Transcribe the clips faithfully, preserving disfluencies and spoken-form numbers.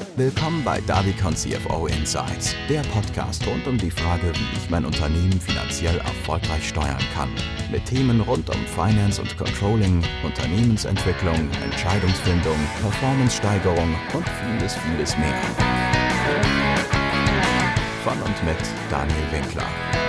Willkommen bei Davicon C F O Insights, der Podcast rund um die Frage, wie ich mein Unternehmen finanziell erfolgreich steuern kann. Mit Themen rund um Finance und Controlling, Unternehmensentwicklung, Entscheidungsfindung, Performance-Steigerung und vieles, vieles mehr. Von und mit Daniel Winkler.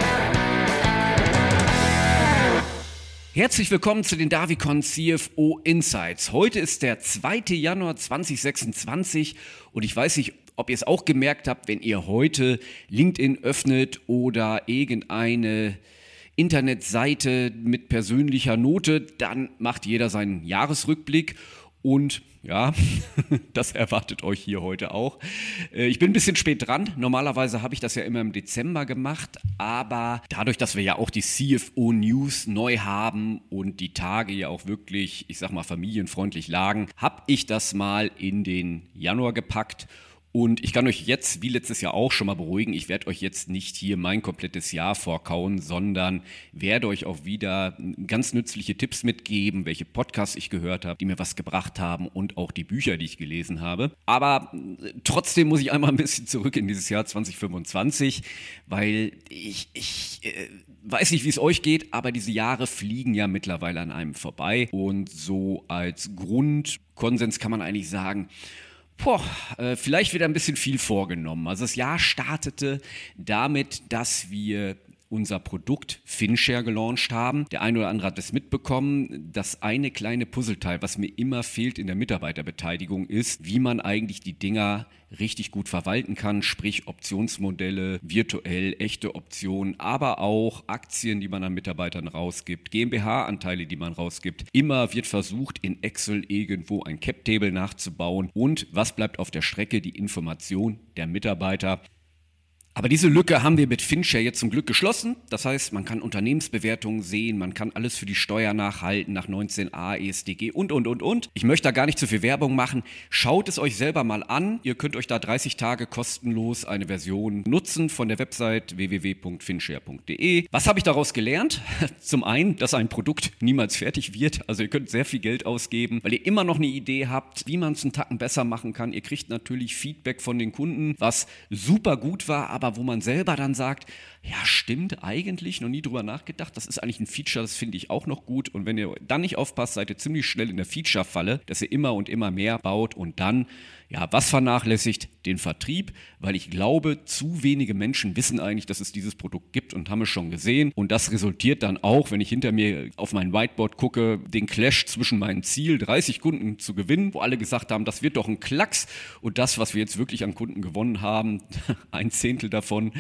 Herzlich willkommen zu den Davicon C F O Insights. Heute ist der zweite Januar zweitausendsechsundzwanzig und ich weiß nicht, ob ihr es auch gemerkt habt, wenn ihr heute LinkedIn öffnet oder irgendeine Internetseite mit persönlicher Note, dann macht jeder seinen Jahresrückblick. Und ja, das erwartet euch hier heute auch. Ich bin ein bisschen spät dran. Normalerweise habe ich das ja immer im Dezember gemacht. Aber dadurch, dass wir ja auch die C F O News neu haben und die Tage ja auch wirklich, ich sag mal, familienfreundlich lagen, habe ich das mal in den Januar gepackt. Und ich kann euch jetzt, wie letztes Jahr auch, schon mal beruhigen, ich werde euch jetzt nicht hier mein komplettes Jahr vorkauen, sondern werde euch auch wieder ganz nützliche Tipps mitgeben, welche Podcasts ich gehört habe, die mir was gebracht haben und auch die Bücher, die ich gelesen habe. Aber trotzdem muss ich einmal ein bisschen zurück in dieses Jahr zweitausendfünfundzwanzig, weil ich, ich äh, weiß nicht, wie es euch geht, aber diese Jahre fliegen ja mittlerweile an einem vorbei. Und so als Grundkonsens kann man eigentlich sagen, Boah, äh, vielleicht wieder ein bisschen viel vorgenommen. Also das Jahr startete damit, dass wir unser Produkt FinShare gelauncht haben. Der eine oder andere hat es mitbekommen. Das eine kleine Puzzleteil, was mir immer fehlt in der Mitarbeiterbeteiligung, ist, wie man eigentlich die Dinger richtig gut verwalten kann, sprich Optionsmodelle, virtuell, echte Optionen, aber auch Aktien, die man an Mitarbeitern rausgibt, GmbH-Anteile, die man rausgibt. Immer wird versucht, in Excel irgendwo ein Cap-Table nachzubauen. Und was bleibt auf der Strecke? Die Information der Mitarbeiter. Aber diese Lücke haben wir mit FinShare jetzt zum Glück geschlossen. Das heißt, man kann Unternehmensbewertungen sehen, man kann alles für die Steuer nachhalten nach neunzehn a, E S D G und, und, und, und. Ich möchte da gar nicht zu viel Werbung machen. Schaut es euch selber mal an. Ihr könnt euch da dreißig Tage kostenlos eine Version nutzen von der Website w w w punkt finshare punkt d e. Was habe ich daraus gelernt? Zum einen, dass ein Produkt niemals fertig wird. Also ihr könnt sehr viel Geld ausgeben, weil ihr immer noch eine Idee habt, wie man es einen Tacken besser machen kann. Ihr kriegt natürlich Feedback von den Kunden, was super gut war, aber aber wo man selber dann sagt, ja stimmt, eigentlich noch nie drüber nachgedacht, das ist eigentlich ein Feature, das finde ich auch noch gut und wenn ihr dann nicht aufpasst, seid ihr ziemlich schnell in der Feature-Falle, dass ihr immer und immer mehr baut und dann, ja, was vernachlässigt? Den Vertrieb, weil ich glaube, zu wenige Menschen wissen eigentlich, dass es dieses Produkt gibt und haben es schon gesehen und das resultiert dann auch, wenn ich hinter mir auf mein Whiteboard gucke, den Clash zwischen meinem Ziel, dreißig Kunden zu gewinnen, wo alle gesagt haben, das wird doch ein Klacks und das, was wir jetzt wirklich an Kunden gewonnen haben, ein Zehntel davon,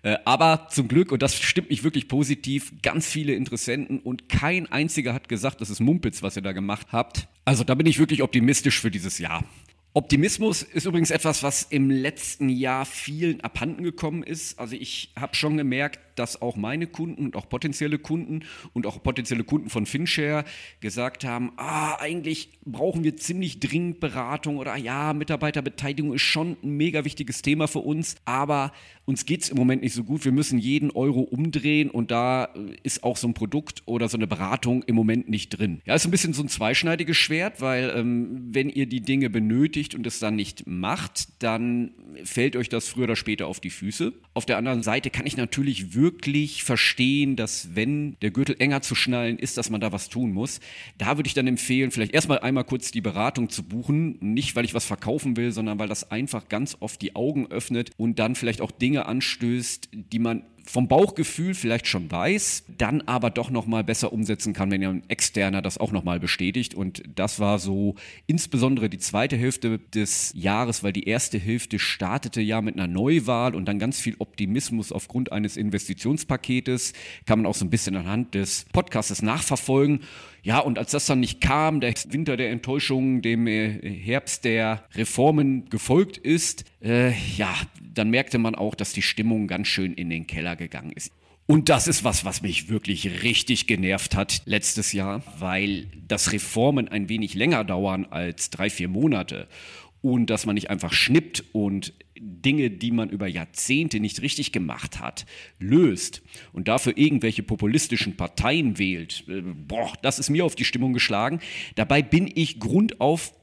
aber zum Glück, und das stimmt mich wirklich positiv, ganz viele Interessenten und kein einziger hat gesagt, das ist Mumpitz, was ihr da gemacht habt. Also da bin ich wirklich optimistisch für dieses Jahr. Optimismus ist übrigens etwas, was im letzten Jahr vielen abhanden gekommen ist. Also ich habe schon gemerkt, dass auch meine Kunden und auch potenzielle Kunden und auch potenzielle Kunden von FinShare gesagt haben, ah, eigentlich brauchen wir ziemlich dringend Beratung oder ja, Mitarbeiterbeteiligung ist schon ein mega wichtiges Thema für uns, aber uns geht es im Moment nicht so gut, wir müssen jeden Euro umdrehen und da ist auch so ein Produkt oder so eine Beratung im Moment nicht drin. Ja, ist ein bisschen so ein zweischneidiges Schwert, weil ähm, wenn ihr die Dinge benötigt und es dann nicht macht, dann fällt euch das früher oder später auf die Füße. Auf der anderen Seite kann ich natürlich wirklich verstehen, dass wenn der Gürtel enger zu schnallen ist, dass man da was tun muss. Da würde ich dann empfehlen, vielleicht erstmal einmal kurz die Beratung zu buchen. Nicht, weil ich was verkaufen will, sondern weil das einfach ganz oft die Augen öffnet und dann vielleicht auch Dinge anstößt, die man vom Bauchgefühl vielleicht schon weiß, dann aber doch nochmal besser umsetzen kann, wenn ja ein Externer das auch nochmal bestätigt. Und das war so insbesondere die zweite Hälfte des Jahres, weil die erste Hälfte startete ja mit einer Neuwahl und dann ganz viel Optimismus aufgrund eines Investitionspaketes. Kann man auch so ein bisschen anhand des Podcasts nachverfolgen. Ja, und als das dann nicht kam, der Winter der Enttäuschung, dem Herbst der Reformen gefolgt ist, äh, ja, dann merkte man auch, dass die Stimmung ganz schön in den Keller gegangen ist. Und das ist was, was mich wirklich richtig genervt hat letztes Jahr, weil das Reformen ein wenig länger dauern als drei, vier Monate und dass man nicht einfach schnippt und Dinge, die man über Jahrzehnte nicht richtig gemacht hat, löst und dafür irgendwelche populistischen Parteien wählt, boah, das ist mir auf die Stimmung geschlagen. Dabei bin ich grundauf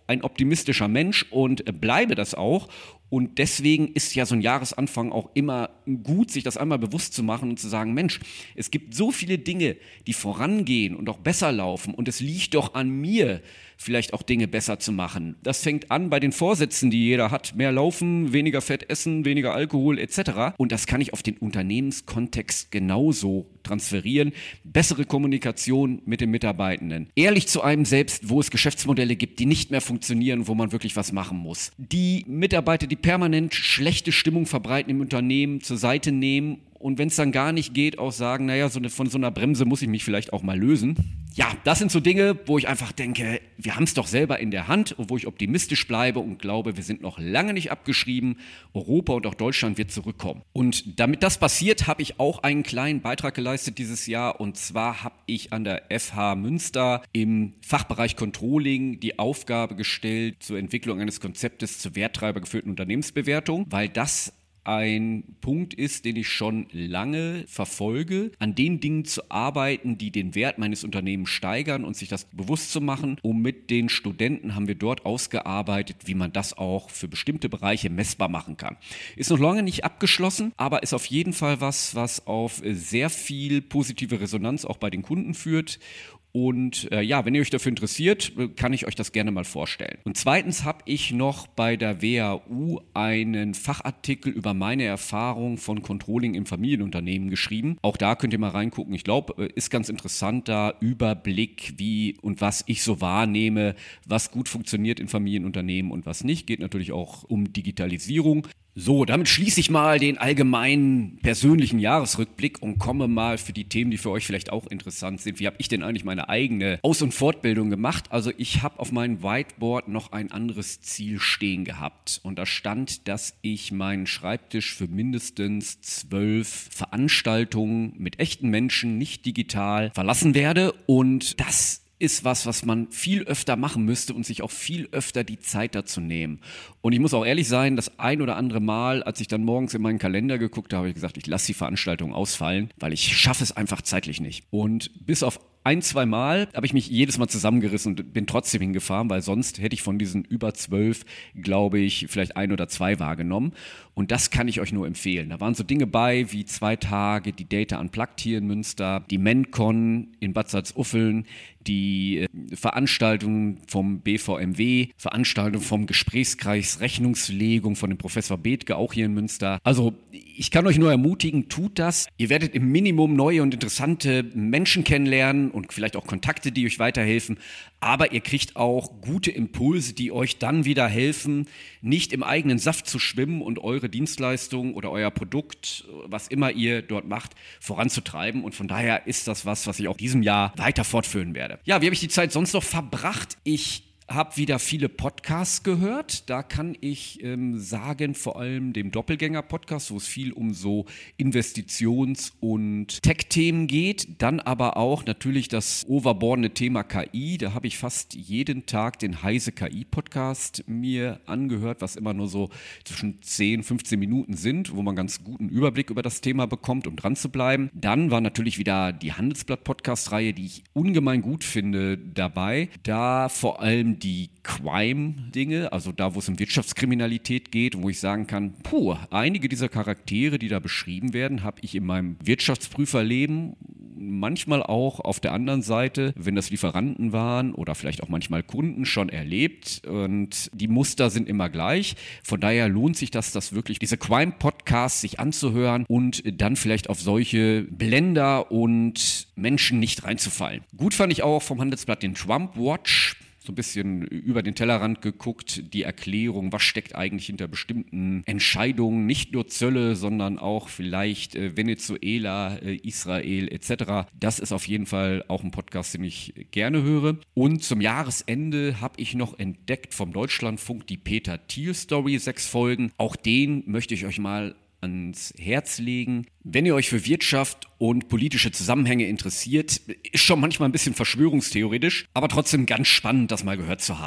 ein optimistischer Mensch und bleibe das auch. Und deswegen ist ja so ein Jahresanfang auch immer gut, sich das einmal bewusst zu machen und zu sagen, Mensch, es gibt so viele Dinge, die vorangehen und auch besser laufen und es liegt doch an mir, vielleicht auch Dinge besser zu machen. Das fängt an bei den Vorsätzen, die jeder hat. Mehr laufen, weniger Fett essen, weniger Alkohol et cetera. Und das kann ich auf den Unternehmenskontext genauso transferieren. Bessere Kommunikation mit den Mitarbeitenden. Ehrlich zu einem selbst, wo es Geschäftsmodelle gibt, die nicht mehr funktionieren, wo man wirklich was machen muss. Die Mitarbeiter, die permanent schlechte Stimmung verbreiten im Unternehmen, zur Seite nehmen und wenn es dann gar nicht geht, auch sagen, naja, so eine, von so einer Bremse muss ich mich vielleicht auch mal lösen. Ja, das sind so Dinge, wo ich einfach denke, wir haben es doch selber in der Hand und wo ich optimistisch bleibe und glaube, wir sind noch lange nicht abgeschrieben. Europa und auch Deutschland wird zurückkommen. Und damit das passiert, habe ich auch einen kleinen Beitrag geleistet dieses Jahr. Und zwar habe ich an der F H Münster im Fachbereich Controlling die Aufgabe gestellt zur Entwicklung eines Konzeptes zur werttreibergeführten Unternehmensbewertung, weil das ein Punkt ist, den ich schon lange verfolge, an den Dingen zu arbeiten, die den Wert meines Unternehmens steigern und sich das bewusst zu machen. Und mit den Studenten haben wir dort ausgearbeitet, wie man das auch für bestimmte Bereiche messbar machen kann. Ist noch lange nicht abgeschlossen, aber ist auf jeden Fall was, was auf sehr viel positive Resonanz auch bei den Kunden führt. Und äh, ja, wenn ihr euch dafür interessiert, kann ich euch das gerne mal vorstellen. Und zweitens habe ich noch bei der W H U einen Fachartikel über meine Erfahrung von Controlling im Familienunternehmen geschrieben. Auch da könnt ihr mal reingucken. Ich glaube, ist ganz interessant da Überblick, wie und was ich so wahrnehme, was gut funktioniert in Familienunternehmen und was nicht. Geht natürlich auch um Digitalisierung. So, damit schließe ich mal den allgemeinen persönlichen Jahresrückblick und komme mal für die Themen, die für euch vielleicht auch interessant sind. Wie habe ich denn eigentlich meine eigene Aus- und Fortbildung gemacht? Also ich habe auf meinem Whiteboard noch ein anderes Ziel stehen gehabt. Und da stand, dass ich meinen Schreibtisch für mindestens zwölf Veranstaltungen mit echten Menschen, nicht digital, verlassen werde. Und das ist was, was man viel öfter machen müsste und sich auch viel öfter die Zeit dazu nehmen. Und ich muss auch ehrlich sein, das ein oder andere Mal, als ich dann morgens in meinen Kalender geguckt habe, habe ich gesagt, ich lasse die Veranstaltung ausfallen, weil ich schaffe es einfach zeitlich nicht. Und bis auf ein, zwei Mal habe ich mich jedes Mal zusammengerissen und bin trotzdem hingefahren, weil sonst hätte ich von diesen über zwölf, glaube ich, vielleicht ein oder zwei wahrgenommen. Und das kann ich euch nur empfehlen. Da waren so Dinge bei wie zwei Tage die Data Unplugged hier in Münster, die MenCon in Bad Salzuffeln, die äh, Veranstaltung vom B V M W, Veranstaltung vom Gesprächskreis Rechnungslegung von dem Professor Bethke, auch hier in Münster. Also ich kann euch nur ermutigen, tut das. Ihr werdet im Minimum neue und interessante Menschen kennenlernen und vielleicht auch Kontakte, die euch weiterhelfen. Aber ihr kriegt auch gute Impulse, die euch dann wieder helfen, nicht im eigenen Saft zu schwimmen und eure Dienstleistung oder euer Produkt, was immer ihr dort macht, voranzutreiben. Und von daher ist das was, was ich auch diesem Jahr weiter fortführen werde. Ja, wie habe ich die Zeit sonst noch verbracht? Ich habe wieder viele Podcasts gehört. Da kann ich ähm, sagen, vor allem dem Doppelgänger-Podcast, wo es viel um so Investitions- und Tech-Themen geht. Dann aber auch natürlich das overbordene Thema K I. Da habe ich fast jeden Tag den Heise K I-Podcast mir angehört, was immer nur so zwischen zehn, fünfzehn Minuten sind, wo man ganz guten Überblick über das Thema bekommt, um dran zu bleiben. Dann war natürlich wieder die Handelsblatt-Podcast-Reihe, die ich ungemein gut finde, dabei. Da vor allem die Crime-Dinge, also da, wo es um Wirtschaftskriminalität geht, wo ich sagen kann, puh, einige dieser Charaktere, die da beschrieben werden, habe ich in meinem Wirtschaftsprüferleben manchmal auch auf der anderen Seite, wenn das Lieferanten waren oder vielleicht auch manchmal Kunden, schon erlebt und die Muster sind immer gleich. Von daher lohnt sich das, das wirklich, diese Crime-Podcasts sich anzuhören und dann vielleicht auf solche Blender und Menschen nicht reinzufallen. Gut fand ich auch vom Handelsblatt den Trump Watch. So ein bisschen über den Tellerrand geguckt, die Erklärung, was steckt eigentlich hinter bestimmten Entscheidungen, nicht nur Zölle, sondern auch vielleicht äh, Venezuela, äh, Israel et cetera. Das ist auf jeden Fall auch ein Podcast, den ich gerne höre. Und zum Jahresende habe ich noch entdeckt vom Deutschlandfunk die Peter Thiel Story, sechs Folgen. Auch den möchte ich euch mal ans Herz legen. Wenn ihr euch für Wirtschaft und politische Zusammenhänge interessiert, ist schon manchmal ein bisschen verschwörungstheoretisch, aber trotzdem ganz spannend, das mal gehört zu haben.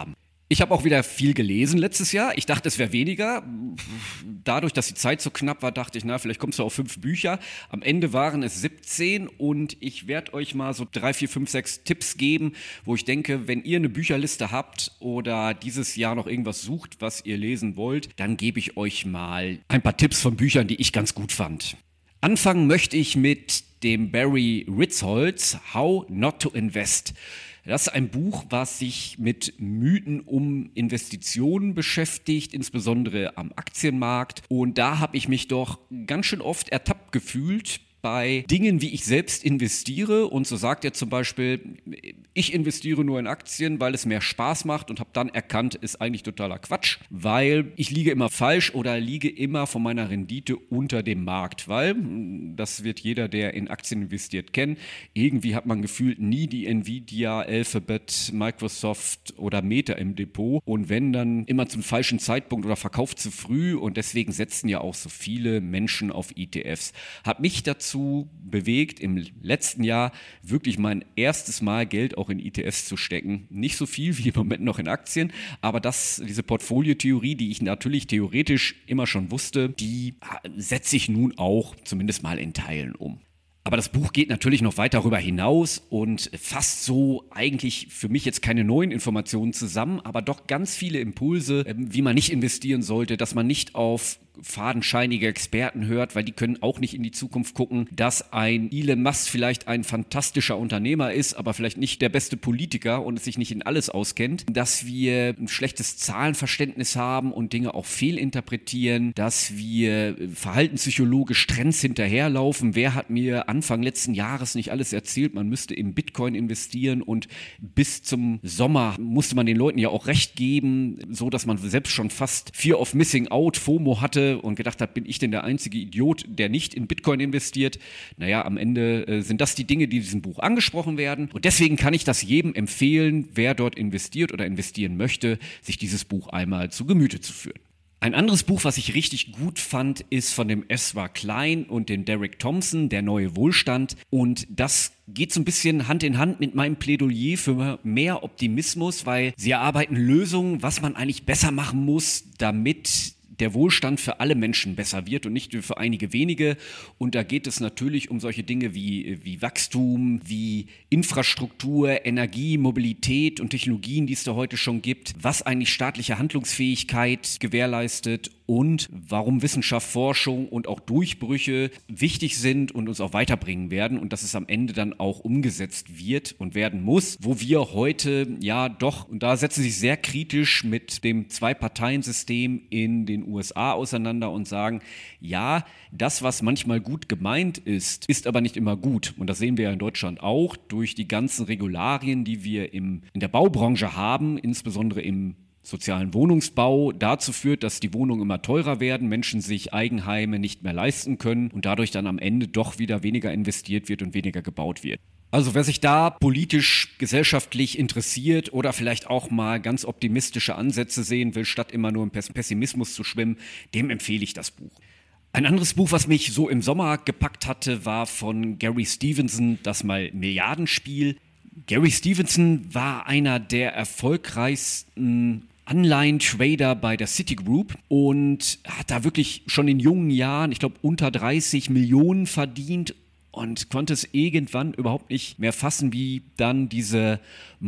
Ich habe auch wieder viel gelesen letztes Jahr. Ich dachte, es wäre weniger. Dadurch, dass die Zeit so knapp war, dachte ich, na, vielleicht kommst du auf fünf Bücher. Am Ende waren es siebzehn und ich werde euch mal so drei, vier, fünf, sechs Tipps geben, wo ich denke, wenn ihr eine Bücherliste habt oder dieses Jahr noch irgendwas sucht, was ihr lesen wollt, dann gebe ich euch mal ein paar Tipps von Büchern, die ich ganz gut fand. Anfangen möchte ich mit dem Barry Ritholtz, How Not to Invest. Das ist ein Buch, was sich mit Mythen um Investitionen beschäftigt, insbesondere am Aktienmarkt. Und da habe ich mich doch ganz schön oft ertappt gefühlt bei Dingen, wie ich selbst investiere. Und so sagt er zum Beispiel, ich investiere nur in Aktien, weil es mehr Spaß macht, und habe dann erkannt, ist eigentlich totaler Quatsch, weil ich liege immer falsch oder liege immer von meiner Rendite unter dem Markt, weil, das wird jeder, der in Aktien investiert, kennen, irgendwie hat man gefühlt nie die Nvidia, Alphabet, Microsoft oder Meta im Depot, und wenn, dann immer zum falschen Zeitpunkt oder verkauft zu früh, und deswegen setzen ja auch so viele Menschen auf E T Fs. Hat mich dazu bewegt, im letzten Jahr wirklich mein erstes Mal Geld auch in E T Fs zu stecken. Nicht so viel wie im Moment noch in Aktien, aber das, diese Portfoliotheorie, die ich natürlich theoretisch immer schon wusste, die setze ich nun auch zumindest mal in Teilen um. Aber das Buch geht natürlich noch weit darüber hinaus und fasst so eigentlich für mich jetzt keine neuen Informationen zusammen, aber doch ganz viele Impulse, wie man nicht investieren sollte, dass man nicht auf fadenscheinige Experten hört, weil die können auch nicht in die Zukunft gucken, dass ein Elon Musk vielleicht ein fantastischer Unternehmer ist, aber vielleicht nicht der beste Politiker und es sich nicht in alles auskennt, dass wir ein schlechtes Zahlenverständnis haben und Dinge auch fehlinterpretieren, dass wir verhaltenspsychologisch Trends hinterherlaufen. Wer hat mir Anfang letzten Jahres nicht alles erzählt, man müsste in Bitcoin investieren, und bis zum Sommer musste man den Leuten ja auch recht geben, so dass man selbst schon fast Fear of Missing Out, FOMO hatte und gedacht hat, bin ich denn der einzige Idiot, der nicht in Bitcoin investiert? Naja, am Ende äh, sind das die Dinge, die in diesem Buch angesprochen werden, und deswegen kann ich das jedem empfehlen, wer dort investiert oder investieren möchte, sich dieses Buch einmal zu Gemüte zu führen. Ein anderes Buch, was ich richtig gut fand, ist von dem Ezra Klein und dem Derek Thompson, Der neue Wohlstand. Und das geht so ein bisschen Hand in Hand mit meinem Plädoyer für mehr Optimismus, weil sie erarbeiten Lösungen, was man eigentlich besser machen muss, damit der Wohlstand für alle Menschen besser wird und nicht nur für einige wenige. Und da geht es natürlich um solche Dinge wie, wie Wachstum, wie Infrastruktur, Energie, Mobilität und Technologien, die es da heute schon gibt, was eigentlich staatliche Handlungsfähigkeit gewährleistet und warum Wissenschaft, Forschung und auch Durchbrüche wichtig sind und uns auch weiterbringen werden, und dass es am Ende dann auch umgesetzt wird und werden muss, wo wir heute ja doch, und da setzen sie sich sehr kritisch mit dem Zwei-Parteien-System in den U S A auseinander und sagen, ja, das, was manchmal gut gemeint ist, ist aber nicht immer gut. Und das sehen wir ja in Deutschland auch durch die ganzen Regularien, die wir im, in der Baubranche haben, insbesondere im sozialen Wohnungsbau, dazu führt, dass die Wohnungen immer teurer werden, Menschen sich Eigenheime nicht mehr leisten können und dadurch dann am Ende doch wieder weniger investiert wird und weniger gebaut wird. Also wer sich da politisch, gesellschaftlich interessiert oder vielleicht auch mal ganz optimistische Ansätze sehen will, statt immer nur im Pessimismus zu schwimmen, dem empfehle ich das Buch. Ein anderes Buch, was mich so im Sommer gepackt hatte, war von Gary Stevenson, das mal Milliardenspiel. Gary Stevenson war einer der erfolgreichsten Anleihen-Trader bei der Citigroup und hat da wirklich schon in jungen Jahren, ich glaube unter dreißig Millionen verdient, und konnte es irgendwann überhaupt nicht mehr fassen, wie dann diese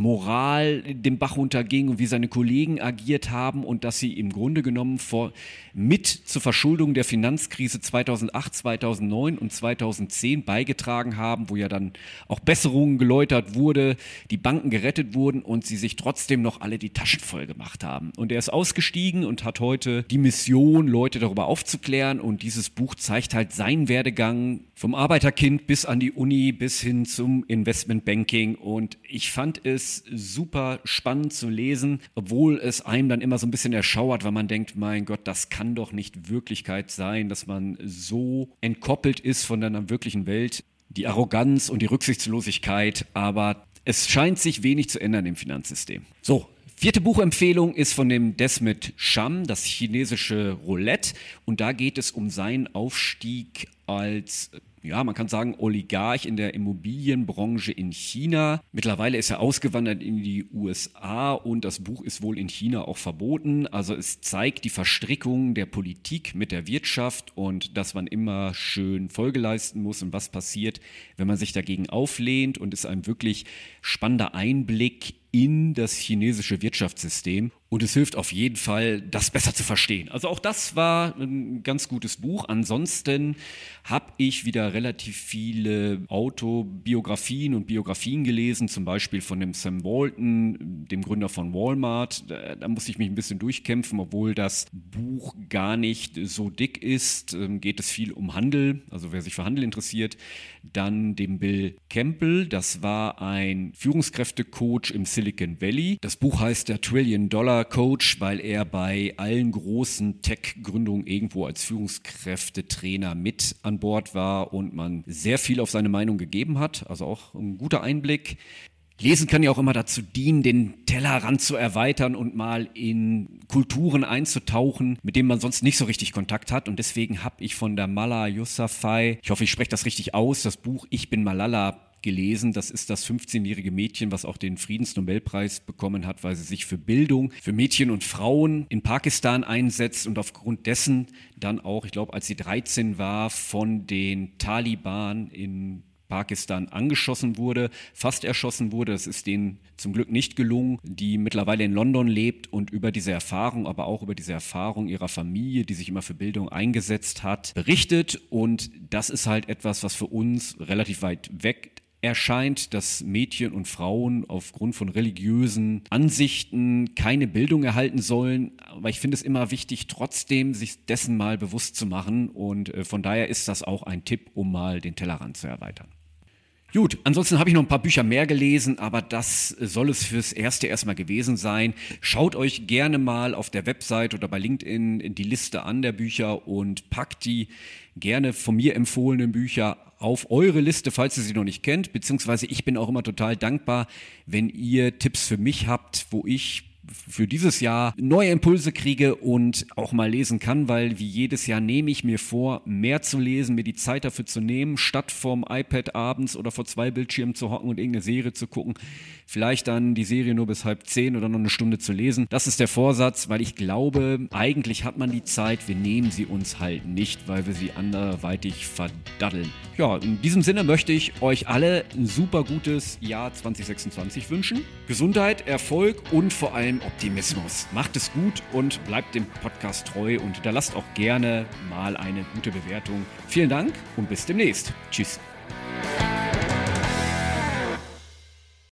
Moral den Bach runterging und wie seine Kollegen agiert haben und dass sie im Grunde genommen vor, mit zur Verschuldung der Finanzkrise zweitausendacht, zweitausendneun und zweitausendzehn beigetragen haben, wo ja dann auch Besserungen geläutert wurde, die Banken gerettet wurden und sie sich trotzdem noch alle die Taschen voll gemacht haben. Und er ist ausgestiegen und hat heute die Mission, Leute darüber aufzuklären, und dieses Buch zeigt halt seinen Werdegang vom Arbeiterkind bis an die Uni, bis hin zum Investmentbanking, und ich fand es super spannend zu lesen, obwohl es einem dann immer so ein bisschen erschauert, weil man denkt, mein Gott, das kann doch nicht Wirklichkeit sein, dass man so entkoppelt ist von der wirklichen Welt, die Arroganz und die Rücksichtslosigkeit, aber es scheint sich wenig zu ändern im Finanzsystem. So. Vierte Buchempfehlung ist von dem Desmond Shum, das chinesische Roulette, und da geht es um seinen Aufstieg als ja, man kann sagen, Oligarch in der Immobilienbranche in China. Mittlerweile ist er ausgewandert in die U S A und das Buch ist wohl in China auch verboten. Also es zeigt die Verstrickung der Politik mit der Wirtschaft und dass man immer schön Folge leisten muss und was passiert, wenn man sich dagegen auflehnt, und ist ein wirklich spannender Einblick in das chinesische Wirtschaftssystem. Und es hilft auf jeden Fall, das besser zu verstehen. Also auch das war ein ganz gutes Buch. Ansonsten habe ich wieder relativ viele Autobiografien und Biografien gelesen, zum Beispiel von dem Sam Walton, dem Gründer von Walmart. Da, da musste ich mich ein bisschen durchkämpfen, obwohl das Buch gar nicht so dick ist. Ähm, geht es viel um Handel, also wer sich für Handel interessiert. Dann dem Bill Campbell, das war ein Führungskräftecoach im Silicon Valley. Das Buch heißt der Trillion-Dollar-Coach, weil er bei allen großen Tech-Gründungen irgendwo als Führungskräftetrainer mit an Bord war und man sehr viel auf seine Meinung gegeben hat. Also auch ein guter Einblick. Lesen kann ja auch immer dazu dienen, den Tellerrand zu erweitern und mal in Kulturen einzutauchen, mit denen man sonst nicht so richtig Kontakt hat. Und deswegen habe ich von der Malala Yousafzai, ich hoffe, ich spreche das richtig aus, das Buch Ich bin Malala gelesen. Das ist das fünfzehnjährige Mädchen, was auch den Friedensnobelpreis bekommen hat, weil sie sich für Bildung, für Mädchen und Frauen in Pakistan einsetzt und aufgrund dessen dann auch, ich glaube, als sie dreizehn war, von den Taliban in Pakistan angeschossen wurde, fast erschossen wurde. Das ist denen zum Glück nicht gelungen, die mittlerweile in London lebt und über diese Erfahrung, aber auch über diese Erfahrung ihrer Familie, die sich immer für Bildung eingesetzt hat, berichtet. Und das ist halt etwas, was für uns relativ weit weg erscheint, dass Mädchen und Frauen aufgrund von religiösen Ansichten keine Bildung erhalten sollen. Aber ich finde es immer wichtig, trotzdem sich dessen mal bewusst zu machen. Und von daher ist das auch ein Tipp, um mal den Tellerrand zu erweitern. Gut, ansonsten habe ich noch ein paar Bücher mehr gelesen, aber das soll es fürs Erste erstmal gewesen sein. Schaut euch gerne mal auf der Website oder bei LinkedIn die Liste an der Bücher und packt die gerne von mir empfohlenen Bücher auf eure Liste, falls ihr sie noch nicht kennt. Beziehungsweise ich bin auch immer total dankbar, wenn ihr Tipps für mich habt, wo ich für dieses Jahr neue Impulse kriege und auch mal lesen kann, weil wie jedes Jahr nehme ich mir vor, mehr zu lesen, mir die Zeit dafür zu nehmen, statt vorm iPad abends oder vor zwei Bildschirmen zu hocken und irgendeine Serie zu gucken, vielleicht dann die Serie nur bis halb zehn oder noch eine Stunde zu lesen. Das ist der Vorsatz, weil ich glaube, eigentlich hat man die Zeit, wir nehmen sie uns halt nicht, weil wir sie anderweitig verdaddeln. Ja, in diesem Sinne möchte ich euch alle ein super gutes Jahr zwanzig sechsundzwanzig wünschen. Gesundheit, Erfolg und vor allem Optimismus. Macht es gut und bleibt dem Podcast treu und hinterlasst auch gerne mal eine gute Bewertung. Vielen Dank und bis demnächst. Tschüss.